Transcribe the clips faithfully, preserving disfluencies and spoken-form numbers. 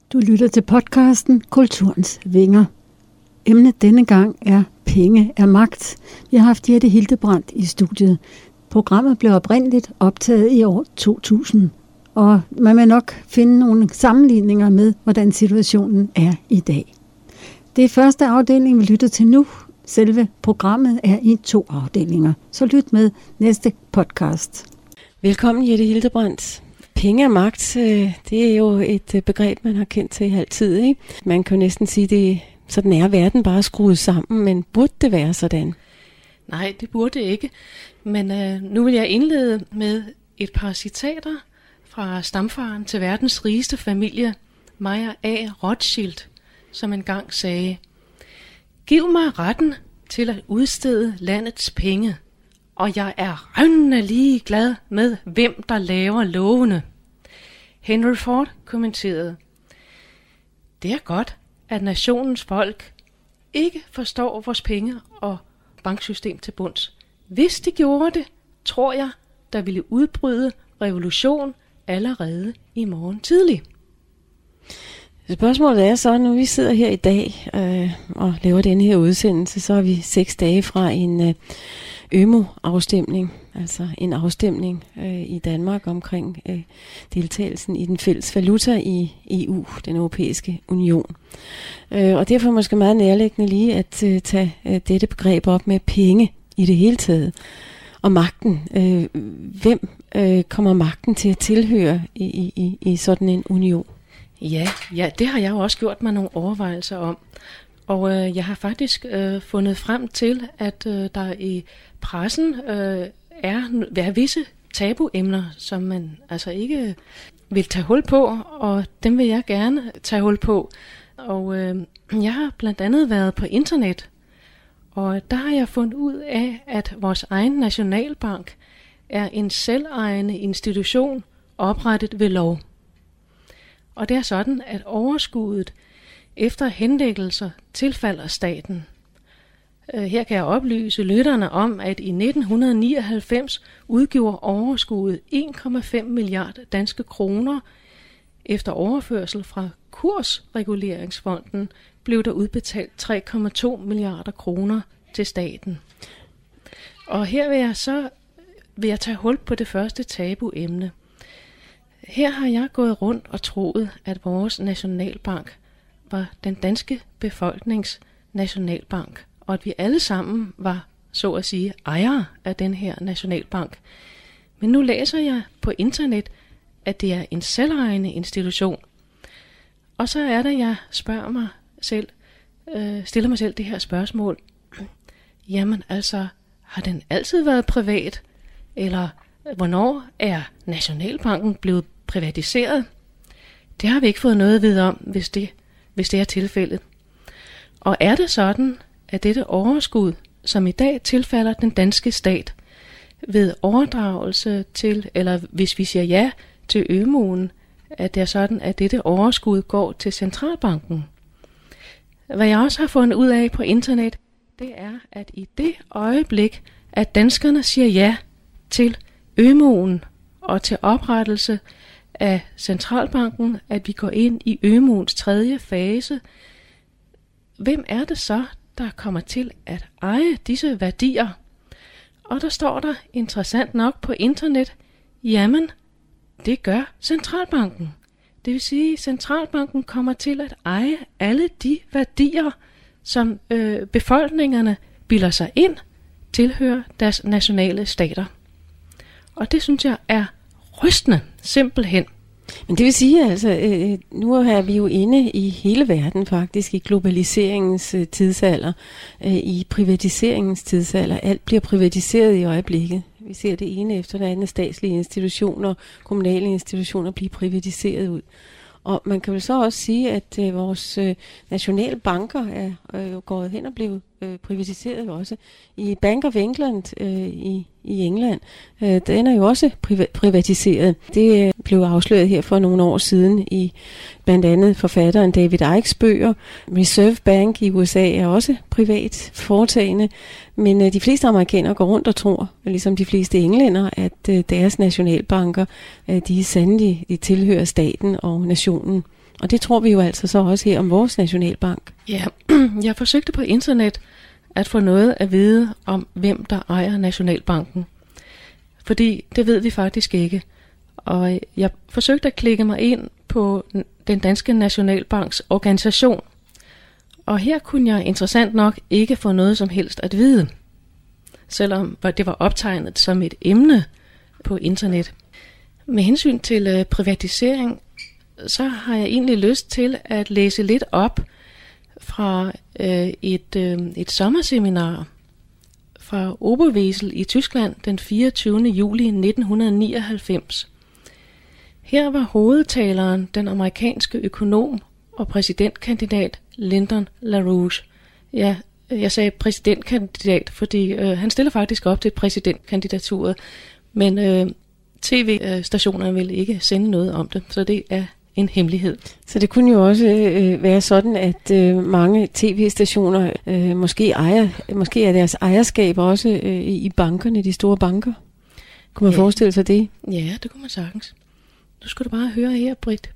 Du lytter til podcasten Kulturens Vinger. Emnet denne gang er Penge er magt. Vi har haft Jette Hildebrandt i studiet. Programmet blev oprindeligt optaget i år to tusind, og man vil nok finde nogle sammenligninger med, hvordan situationen er i dag. Det er første afdeling, vi lytter til nu. Selve programmet er i to afdelinger, så lyt med næste podcast. Velkommen, Jette Hildebrandt. Penge er magt, det er jo et begreb, man har kendt til altid, ikke? Man kan jo næsten sige, det sådan er verden bare skruet sammen, men burde det være sådan? Nej, det burde det ikke. Men øh, nu vil jeg indlede med et par citater fra stamfaren til verdens rigeste familie, Mayer A. Rothschild, som engang sagde: "Giv mig retten til at udstede landets penge, og jeg er rønnende lige glad med, hvem der laver lovene." Henry Ford kommenterede: "Det er godt, at nationens folk ikke forstår vores penge og banksystem til bunds. Hvis de gjorde det, tror jeg, der ville udbryde revolution allerede i morgen tidlig." Spørgsmålet er så, når vi sidder her i dag øh, og laver denne her udsendelse, så er vi seks dage fra en øh, ØMU-afstemning, altså en afstemning øh, i Danmark omkring øh, deltagelsen i den fælles valuta i E U, den europæiske union. Øh, og derfor er måske meget nærliggende lige at øh, tage øh, dette begreb op med penge i det hele taget. Og magten. Øh, hvem øh, kommer magten til at tilhøre i, i, i sådan en union? Ja, ja, det har jeg jo også gjort mig nogle overvejelser om. Og øh, jeg har faktisk øh, fundet frem til, at øh, der i pressen øh, er, er visse tabuemner, som man altså ikke vil tage hul på, og dem vil jeg gerne tage hul på. Og øh, jeg har blandt andet været på internet, og der har jeg fundet ud af, at vores egen nationalbank er en selvejende institution oprettet ved lov. Og det er sådan, at overskuddet efter henlæggelser tilfalder staten. Her kan jeg oplyse lytterne om, at i nitten nioghalvfems udgjorde overskuddet en komma fem milliarder danske kroner. Efter overførsel fra Kursreguleringsfonden blev der udbetalt tre komma to milliarder kroner til staten. Og her vil jeg så vil jeg tage hul på det første tabuemne. Her har jeg gået rundt og troet, at vores nationalbank var den danske befolknings nationalbank, og at vi alle sammen var, så at sige, ejere af den her nationalbank. Men nu læser jeg på internet, at det er en selvejende institution. Og så er det, jeg spørger mig selv, øh, stiller mig selv det her spørgsmål. Jamen altså, har den altid været privat? Eller hvornår er Nationalbanken blevet privatiseret? Det har vi ikke fået noget at vide om, hvis det, hvis det er tilfældet. Og er det sådan, at dette overskud, som i dag tilfalder den danske stat, ved overdragelse til, eller hvis vi siger ja til ØMU'en, at det er sådan, at dette overskud går til centralbanken? Hvad jeg også har fundet ud af på internet, det er, at i det øjeblik, at danskerne siger ja til ØMU'en og til oprettelse af centralbanken, at vi går ind i ØMU'ens tredje fase, hvem er det så, der kommer til at eje disse værdier? Og der står der interessant nok på internet, jamen, det gør centralbanken. Det vil sige, at centralbanken kommer til at eje alle de værdier, som øh, befolkningerne bilder sig ind, tilhører deres nationale stater. Og det synes jeg er rystende, simpelthen. Men det vil sige altså, øh, nu er vi jo inde i hele verden faktisk, i globaliseringens øh, tidsalder, øh, i privatiseringens tidsalder. Alt bliver privatiseret i øjeblikket. Vi ser det ene efter det andet, statslige institutioner, kommunale institutioner blive privatiseret ud. Og man kan vel så også sige, at øh, vores øh, nationale banker er øh, gået hen og blevet øh, privatiseret også. I Bank of England øh, i, i England, øh, den er jo også priva- privatiseret. Det øh, blev afsløret her for nogle år siden i blandt andet forfatteren David Ickes bøger. Reserve Bank i U S A er også privat foretagende, men øh, de fleste amerikanere går rundt og tror, ligesom de fleste englænder, at øh, deres nationalbanker, øh, de er sandelig, de tilhører staten og nationen Og det tror vi jo altså så også her om vores Nationalbank. Ja, jeg forsøgte på internet at få noget at vide om, hvem der ejer Nationalbanken. Fordi det ved vi faktisk ikke. Og jeg forsøgte at klikke mig ind på den danske Nationalbanks organisation. Og her kunne jeg interessant nok ikke få noget som helst at vide. Selvom det var optegnet som et emne på internet. Med hensyn til øh, privatisering, så har jeg egentlig lyst til at læse lidt op fra øh, et, øh, et sommerseminar fra Oberwesel i Tyskland den fireogtyvende juli nitten nioghalvfems. Her var hovedtaleren den amerikanske økonom og præsidentkandidat Lyndon LaRouche. Ja, jeg sagde præsidentkandidat, fordi øh, han stiller faktisk op til præsidentkandidaturet, men øh, tv-stationerne vil ikke sende noget om det, så det er en hemmelighed. Så det kunne jo også øh, være sådan, at øh, mange tv-stationer øh, måske ejer, måske er deres ejerskab også øh, i bankerne, de store banker. Kunne man ja. forestille sig det? Ja, det kunne man sagtens. Nu skal du bare høre her, Britt.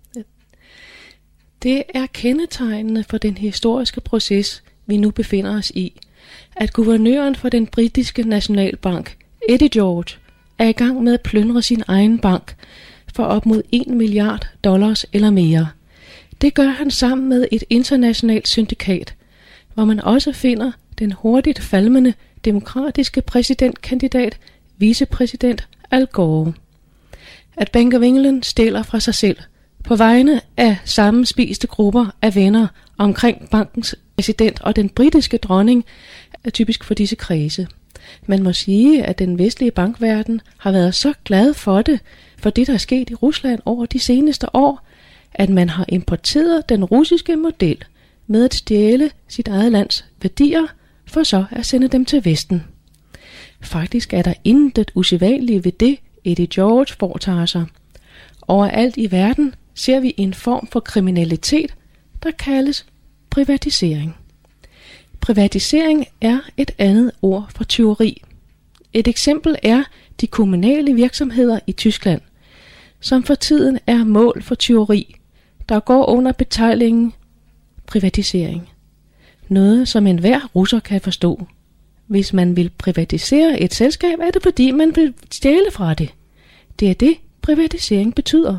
Det er kendetegnende for den historiske proces, vi nu befinder os i, at guvernøren for den britiske nationalbank, Eddie George, er i gang med at plyndre sin egen bank for op mod en milliard dollars eller mere. Det gør han sammen med et internationalt syndikat, hvor man også finder den hurtigt falmende demokratiske præsidentkandidat, vicepræsident Al Gore. At Bank of England stjæler fra sig selv på vegne af sammenspiste grupper af venner omkring bankens præsident og den britiske dronning er typisk for disse kredse. Man må sige, at den vestlige bankverden har været så glad for det, for det der er sket i Rusland over de seneste år, at man har importeret den russiske model med at stjæle sit eget lands værdier, for så at sende dem til Vesten. Faktisk er der intet usædvanligt ved det, Eddie George foretager sig. Overalt i verden ser vi en form for kriminalitet, der kaldes privatisering. Privatisering er et andet ord for tyveri. Et eksempel er de kommunale virksomheder i Tyskland, som for tiden er mål for tyveri, der går under betegnelsen privatisering. Noget, som enhver russer kan forstå. Hvis man vil privatisere et selskab, er det fordi, man vil stjæle fra det. Det er det, privatisering betyder.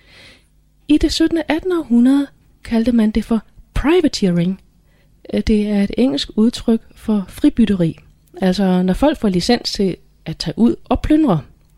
I det syttende og attende århundrede kaldte man det for privateering. Det er et engelsk udtryk for fribytteri. Altså når folk får licens til at tage ud og plyndre.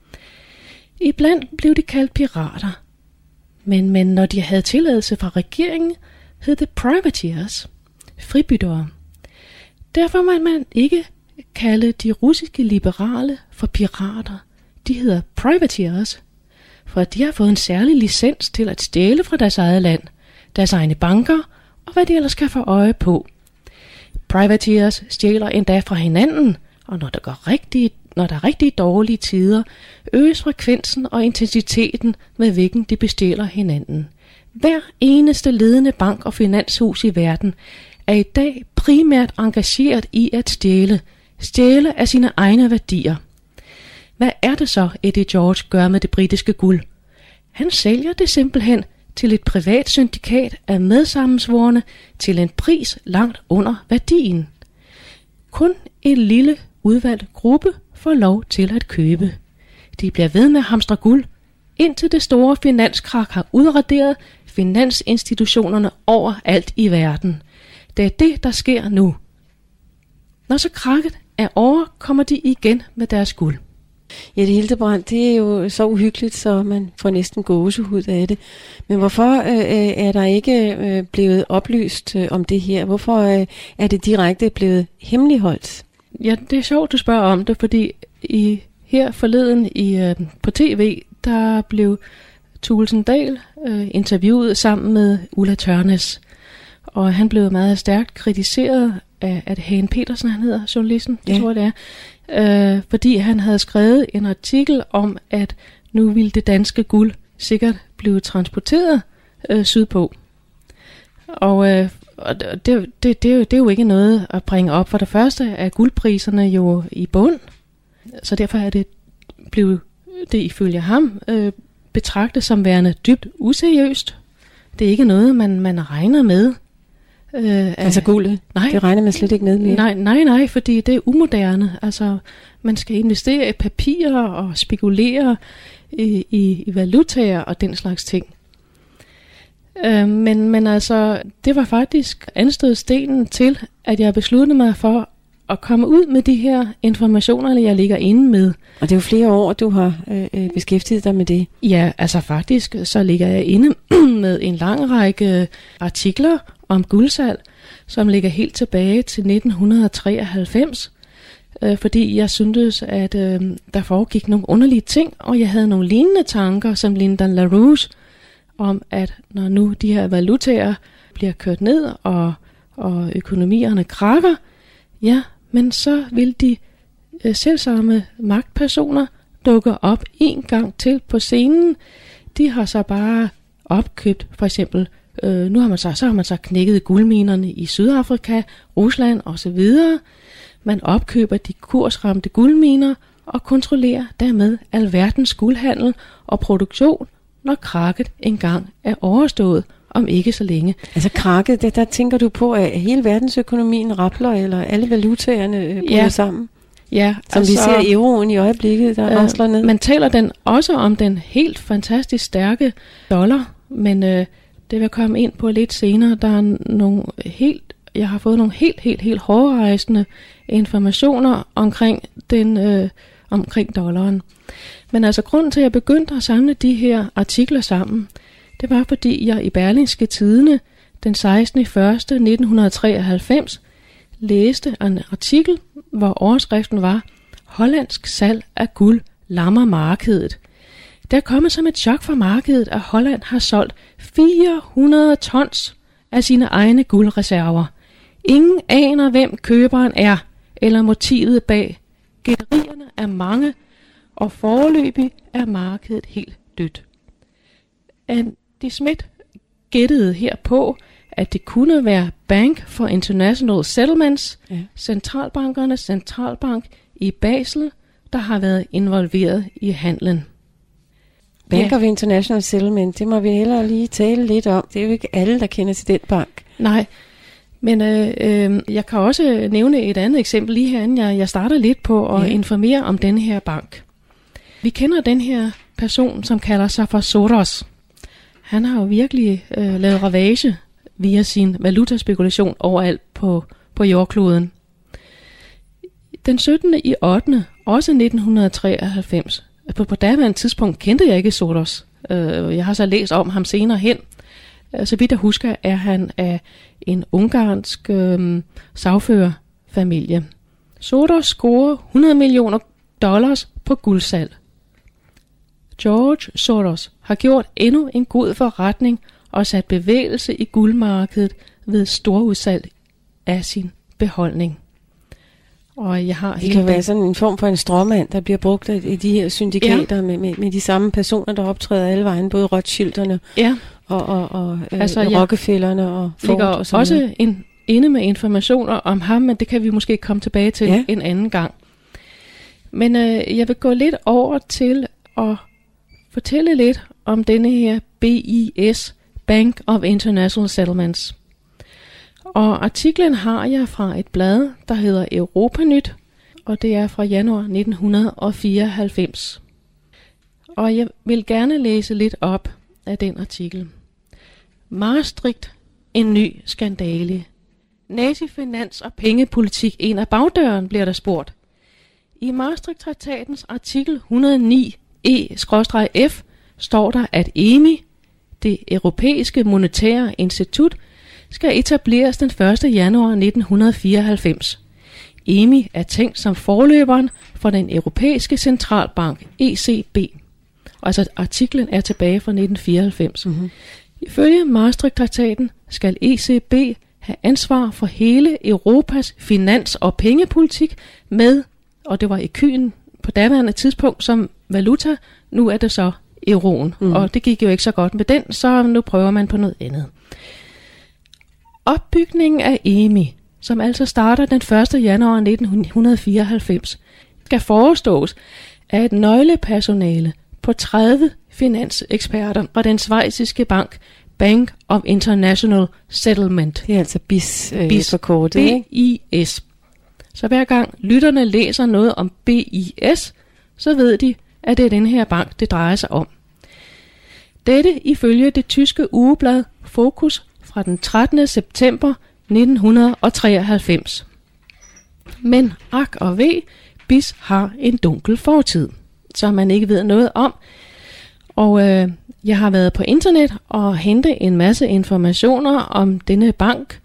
Iblandt blev de kaldt pirater. Men, men når de havde tilladelse fra regeringen, hed det privateers, fribyttere. Derfor må man ikke kalde de russiske liberale for pirater. De hedder privateers, for de har fået en særlig licens til at stjæle fra deres eget land, deres egne banker og hvad de ellers kan få øje på. Privateers stjæler endda fra hinanden, og når der, går rigtig, når der er rigtig dårlige tider, øges frekvensen og intensiteten, med hvilken de bestjæler hinanden. Hver eneste ledende bank og finanshus i verden er i dag primært engageret i at stjæle, stjæle af sine egne værdier. Hvad er det så, Eddie George gør med det britiske guld? Han sælger det simpelthen til et privat syndikat af medsammensvorne til en pris langt under værdien. Kun en lille udvalgt gruppe får lov til at købe. De bliver ved med at hamstre guld, indtil det store finanskrak har udraderet finansinstitutionerne overalt i verden. Det er det, der sker nu. Når så krakket er over, kommer de igen med deres guld. Ja, det Hildebrand, det er jo så uhyggeligt, så man får næsten gåsehud af det. Men hvorfor øh, er der ikke øh, blevet oplyst øh, om det her? Hvorfor øh, er det direkte blevet hemmeligholdt? Ja, det er sjovt, du spørger om det, fordi i, her forleden i, øh, på tv, der blev Thulesen Dahl øh, interviewet sammen med Ulla Tørnæs. Og han blev meget stærkt kritiseret af, at Hagen Petersen, han hedder, journalisten, det ja. tror jeg det er. Øh, fordi han havde skrevet en artikel om, at nu ville det danske guld sikkert blive transporteret øh, sydpå. Og, øh, og det, det, det, det, er jo, det er jo ikke noget at bringe op. For det første er guldpriserne jo i bund, så derfor er det blevet det ifølge ham øh, betragtet som værende dybt useriøst. Det er ikke noget, man, man regner med. Øh, altså guldet? Nej. Det regner man slet ikke med mere? Nej, nej, nej, fordi det er umoderne. Altså, man skal investere i papirer og spekulere i, i, i valutaer og den slags ting. Øh, men, men altså, det var faktisk anstødstenen til, at jeg besluttede mig for at komme ud med de her informationer, jeg ligger inde med. Og det er jo flere år, du har øh, beskæftiget dig med det. Ja, altså faktisk, så ligger jeg inde med en lang række artikler om guldsalg, som ligger helt tilbage til nitten treoghalvfems, øh, fordi jeg syntes, at øh, der foregik nogle underlige ting, og jeg havde nogle lignende tanker som Lyndon LaRouche, om at når nu de her valutaer bliver kørt ned, og, og økonomierne krakker, ja, men så vil de øh, selvsamme magtpersoner dukke op en gang til på scenen. De har så bare opkøbt, for eksempel, øh, nu har man så, så har man så knækket guldminerne i Sydafrika, Rusland osv. Man opkøber de kursramte guldminer og kontrollerer dermed alverdens guldhandel og produktion, når krakket engang er overstået, om ikke så længe. Altså krakket, det, der tænker du på, at hele verdensøkonomien rappler, eller alle valutaerne øh, bryder ja. sammen? Ja, som altså, vi ser euroen i øjeblikket, der øh, rasler ned. Man taler den også om den helt fantastisk stærke dollar, men øh, det vil komme ind på lidt senere. Der er nogle helt, jeg har fået nogle helt, helt, helt hårdrejsende informationer omkring den, øh, omkring dollaren. Men altså grunden til, at jeg begyndte at samle de her artikler sammen, det var fordi jeg i Berlingske Tidende den sekstende januar nitten treoghalvfems læste en artikel, hvor overskriften var: Hollandsk salg af guld lammer markedet. Der er kommet som et chok for markedet, at Holland har solgt fire hundrede tons af sine egne guldreserver. Ingen aner, hvem køberen er, eller motivet bag. Gætterierne er mange, og foreløbig er markedet helt dødt. Andy Smith gættede herpå, at det kunne være Bank for International Settlements, ja. centralbankernes centralbank i Basel, der har været involveret i handlen. Bank ja. of International Settlement, det må vi hellere lige tale lidt om. Det er jo ikke alle, der kender til den bank. Nej, men øh, øh, jeg kan også nævne et andet eksempel lige herinde. Jeg, jeg starter lidt på at ja. informere om den her bank. Vi kender den her person, som kalder sig for Soros. Han har jo virkelig øh, lavet ravage via sin valutaspekulation overalt på, på jordkloden. Den syttende i ottende også nitten treoghalvfems. På, på daværende tidspunkt kendte jeg ikke Soros. Øh, jeg har så læst om ham senere hen. Så vidt jeg husker, er han af en ungarsk øh, sagførerfamilie. Soros scorer hundrede millioner dollars på guldsalg. George Soros har gjort endnu en god forretning og sat bevægelse i guldmarkedet ved storudsalg af sin beholdning. Og jeg har det kan være sådan en form for en stråmand, der bliver brugt i de her syndikater, ja. med, med, med de samme personer, der optræder alle vejen, både Rothschilderne ja. og, og, og altså, øh, Rockefellerne og Ford. Der ligger også en, inde med informationer om ham, men det kan vi måske komme tilbage til ja. en anden gang. Men øh, jeg vil gå lidt over til at fortælle lidt om denne her B I S, Bank of International Settlements. Og artiklen har jeg fra et blad, der hedder Europanyt, og det er fra januar nitten fireoghalvfems. Og jeg vil gerne læse lidt op af den artikel. Maastricht, en ny skandale. Nazifinans og pengepolitik en af bagdøren, bliver der spurgt. I Maastricht-traktatens artikel et hundrede og ni E F står der, at E M I, det europæiske monetære institut, skal etableres den første januar nitten fireoghalvfems. E M I er tænkt som forløberen for den europæiske centralbank E C B. Altså artiklen er tilbage fra nitten fireoghalvfems. Mm-hmm. Ifølge Maastricht-traktaten skal E C B have ansvar for hele Europas finans- og pengepolitik med, og det var i kyen på daværende tidspunkt som valuta, nu er det så euroen. Mm. Og det gik jo ikke så godt med den, så nu prøver man på noget andet. Opbygningen af E M I, som altså starter den første januar nitten fireoghalvfems, skal forestås af et nøglepersonale på tredive finanseksperter fra den schweiziske bank Bank of International Settlement. Det er altså B I S, øh, B I S forkortet, ikke? B I S. Så hver gang lytterne læser noget om B I S, så ved de, at det er den her bank, det drejer sig om. Dette ifølge det tyske ugeblad Focus fra den trettende september nitten treoghalvfems. Men ak og ve, B I S har en dunkel fortid, som man ikke ved noget om. Og øh, jeg har været på internet og hentet en masse informationer om denne bank,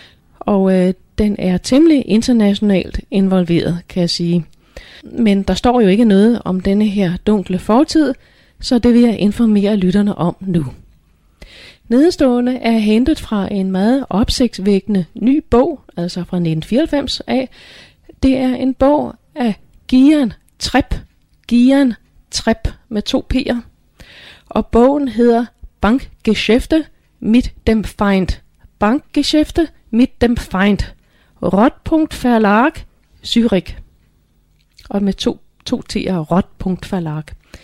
og øh, den er temmelig internationalt involveret, kan jeg sige. Men der står jo ikke noget om denne her dunkle fortid, så det vil jeg informere lytterne om nu. Nedenstående er hentet fra en meget opsigtsvækkende ny bog, altså fra nitten fireoghalvfems af. Det er en bog af Gian Trepp, Gian Trepp med to P'er. Og bogen hedder Bankgeschäfte mit dem Feind. Bankgeschäfte mit dem Feind. Rotpunkt Verlag, Zürich. Og med to, to T'er, Rotpunkt Verlag.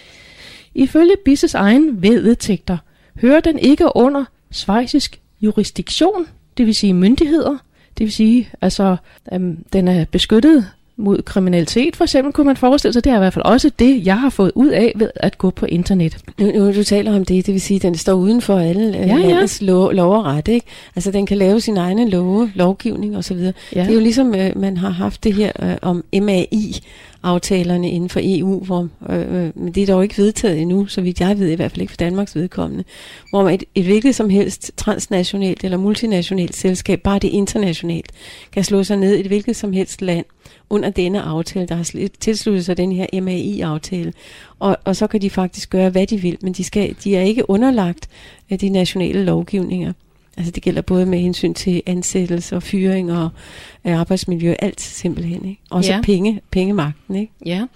Ifølge B I S' egen vedtægter hører den ikke under schweizisk jurisdiktion, det vil sige myndigheder. Det vil sige, altså, øhm, den er beskyttet mod kriminalitet, for eksempel, kunne man forestille sig. Det er i hvert fald også det, jeg har fået ud af ved at gå på internet. Nu, nu du taler om det, det vil sige, at den står uden for alle ja, landets ja. lov, lov og ret, ikke? Altså, den kan lave sin egen love, lovgivning osv. Ja. Det er jo ligesom, øh, man har haft det her øh, om M A I-aftalerne inden for E U, hvor, øh, men det er dog ikke vedtaget endnu, så vidt jeg ved, i hvert fald ikke for Danmarks vedkommende, hvor man et, et hvilket som helst transnationalt eller multinationalt selskab, bare det internationalt, kan slå sig ned i et hvilket som helst land, under denne aftale, der har tilsluttet sig den her M A I-aftale. Og, og så kan de faktisk gøre, hvad de vil, men de, skal, de er ikke underlagt af de nationale lovgivninger. Altså det gælder både med hensyn til ansættelse og fyring og øh, arbejdsmiljø, alt simpelthen, ikke? Også ja. penge, pengemagten, ikke? Ja,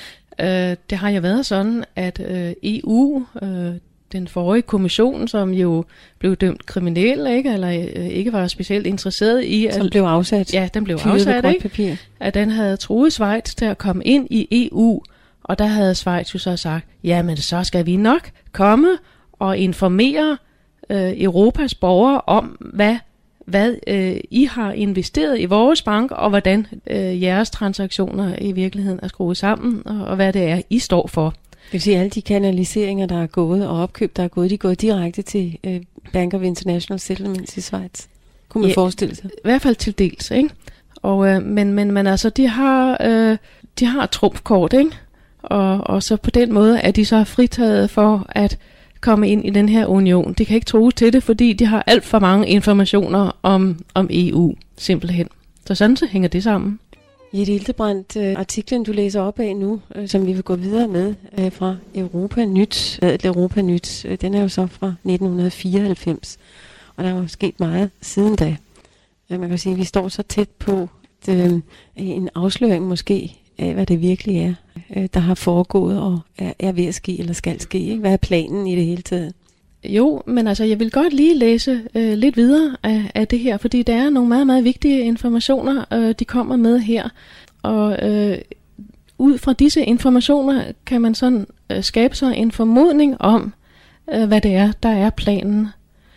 øh, det har jo været sådan, at øh, E U, øh, den forrige kommission, som jo blev dømt kriminel, ikke, eller øh, ikke var specielt interesseret i, at, som blev afsat. Ja, den blev afsat, ikke? Papir. At den havde truet Schweiz til at komme ind i E U, og der havde Schweiz jo så sagt, jamen så skal vi nok komme og informere øh, Europas borgere om, hvad hvad øh, I har investeret i vores bank, og hvordan øh, jeres transaktioner i virkeligheden er skruet sammen, og, og hvad det er, I står for. Det vil sige, at alle de kanaliseringer, der er gået, og opkøb, der er gået, de er gået direkte til øh, Bank of International Settlements i Schweiz. Kunne man ja, forestille sig? I hvert fald til dels, ikke? Og, øh, men, men, men altså, de har, øh, de har trumfkort, ikke? Og, og så på den måde er de så fritaget for at komme ind i den her union. De kan ikke tro til det, fordi de har alt for mange informationer om, om E U, simpelthen. Så sådan så hænger det sammen. Jette Hildebrandt, øh, artiklen du læser op af nu, øh, som vi vil gå videre med øh, fra Europa Nyt, øh, Europa Nyt, øh, den er jo så fra nitten fireoghalvfems, og der er jo sket meget siden da. Øh, man kan sige, at vi står så tæt på øh, en afsløring måske af, hvad det virkelig er, øh, der har foregået og er, er ved at ske eller skal ske. Ikke? Hvad er planen i det hele taget? Jo, men altså, jeg vil godt lige læse øh, lidt videre af, af det her, fordi der er nogle meget, meget vigtige informationer, øh, de kommer med her. Og øh, ud fra disse informationer kan man sådan øh, skabe sig en formodning om, øh, hvad det er, der er planen.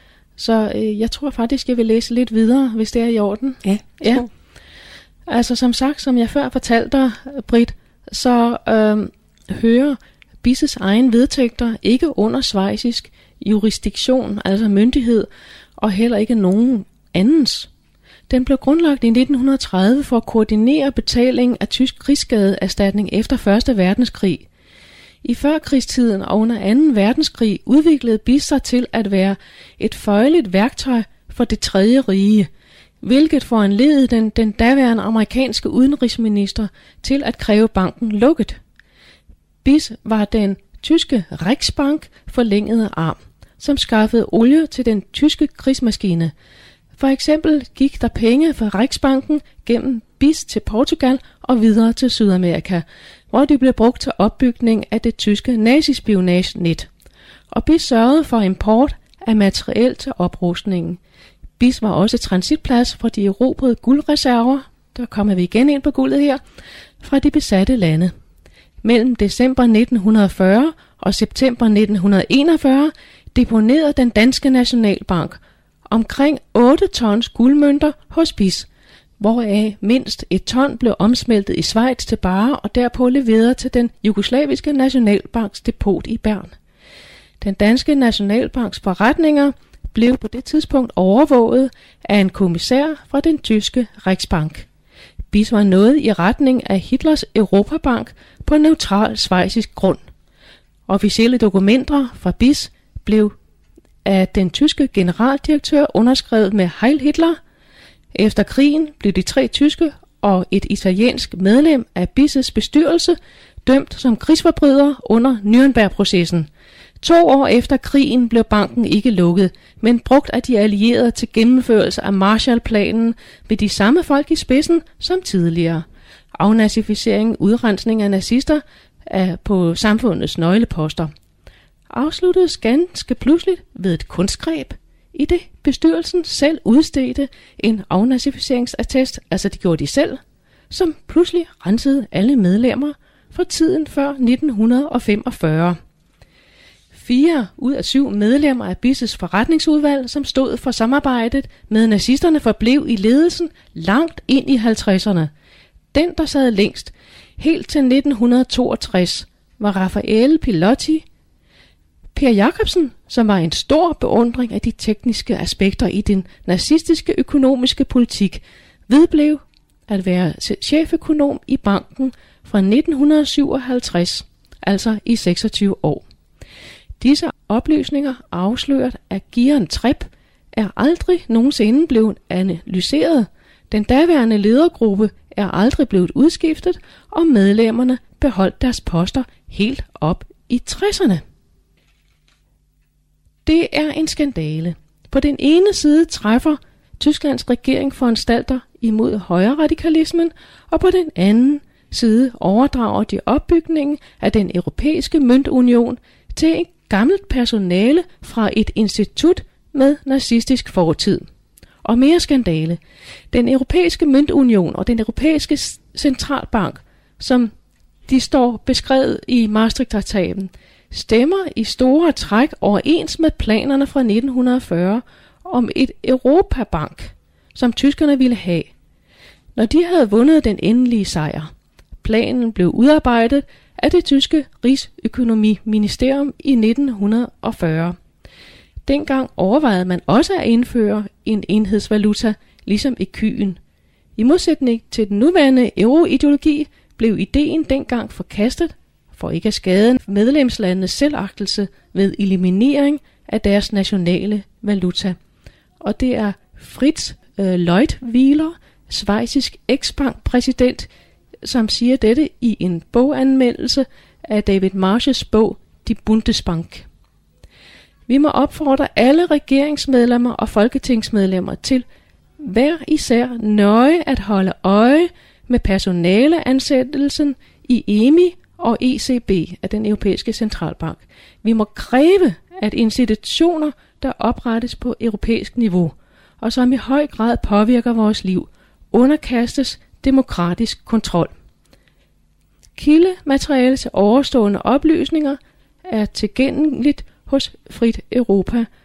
Så øh, jeg tror faktisk, jeg vil læse lidt videre, hvis det er i orden. Ja, ja. Altså som sagt, som jeg før fortalte dig, Britt, så øh, hører B I S' egen vedtægter ikke under schweizisk jurisdiktion, altså myndighed, og heller ikke nogen andens. Den blev grundlagt i nitten tredive for at koordinere betalingen af tysk krigsskadeerstatning efter første verdenskrig. I førkrigstiden og under anden verdenskrig udviklede B I S sig til at være et føjeligt værktøj for det tredje rige, hvilket foranledede den, den daværende amerikanske udenrigsminister til at kræve banken lukket. B I S var den tyske Reichsbank forlængede arm, som skaffede olie til den tyske krigsmaskine. For eksempel gik der penge fra Reichsbanken gennem B I S til Portugal og videre til Sydamerika, hvor de blev brugt til opbygning af det tyske nazispionagenet. Og B I S sørgede for import af materiel til oprustningen. B I S var også transitplads for de erobrede guldreserver, der kommer vi igen ind på guldet her, fra de besatte lande. Mellem december nitten fyrre og september nitten enogfyrre deponerede den danske Nationalbank omkring otte tons guldmønter hos B I S, hvoraf mindst et ton blev omsmeltet i Schweiz til Bare og derpå leveret til den jugoslaviske Nationalbanks depot i Bern. Den danske Nationalbanks forretninger blev på det tidspunkt overvåget af en kommissær fra den tyske Reichsbank. B I S var noget i retning af Hitlers Europabank på neutral schweizisk grund. Officielle dokumenter fra B I S blev af den tyske generaldirektør underskrevet med Heil Hitler. Efter krigen blev de tre tyske og et italiensk medlem af B I S's bestyrelse dømt som krigsforbrydere under Nürnberg-processen. To år efter krigen blev banken ikke lukket, men brugt af de allierede til gennemførelse af Marshallplanen med de samme folk i spidsen som tidligere. Afnazificering, udrensning af nazister er på samfundets nøgleposter. Afsluttedes ganske pludseligt ved et kunstgreb, i det bestyrelsen selv udstedte en afnazificeringsattest, altså det gjorde de selv, som pludselig rensede alle medlemmer for tiden før nitten femogfyrre. Fire ud af syv medlemmer af B I S's forretningsudvalg, som stod for samarbejdet med nazisterne, forblev i ledelsen langt ind i halvtredserne. Den, der sad længst, helt til nitten toogtres, var Raffaele Pilotti. Per Jacobsen, som var en stor beundring af de tekniske aspekter i den nazistiske økonomiske politik, vedblev at være cheføkonom i banken fra nitten syvoghalvtreds, altså i seksogtyve år. Disse oplysninger afsløret, at Giron Trepp er aldrig nogensinde blevet analyseret. Den daværende ledergruppe er aldrig blevet udskiftet, og medlemmerne beholdt deres poster helt op i tresserne. Det er en skandale. På den ene side træffer Tysklands regering foranstalter imod højreradikalismen, og på den anden side overdrager de opbygningen af den europæiske møntunion til en gammelt personale fra et institut med nazistisk fortid. Og mere skandale. Den europæiske møntunion og den europæiske centralbank, som de står beskrevet i Maastricht-traktaten, stemmer i store træk overens med planerne fra nitten fyrre om et Europabank, som tyskerne ville have. Når de havde vundet den endelige sejr, planen blev udarbejdet af det tyske Rigsøkonomiministerium i nitten fyrre. Dengang overvejede man også at indføre en enhedsvaluta, ligesom ekyen. I modsætning til den nuværende euroideologi blev ideen dengang forkastet, for ikke at skade medlemslandenes selvagtelse ved eliminering af deres nationale valuta. Og det er Fritz øh, Leutwiler, schweizisk eks-bankpræsident, som siger dette i en boganmeldelse af David Marshes bog Die Bundesbank. Vi må opfordre alle regeringsmedlemmer og folketingsmedlemmer til hver især nøje at holde øje med personaleansættelsen i E M I og E C B af den europæiske centralbank. Vi må kræve, at institutioner, der oprettes på europæisk niveau, og som i høj grad påvirker vores liv, underkastes demokratisk kontrol. Kildemateriale til overstående oplysninger er tilgængeligt hos Frit Europa,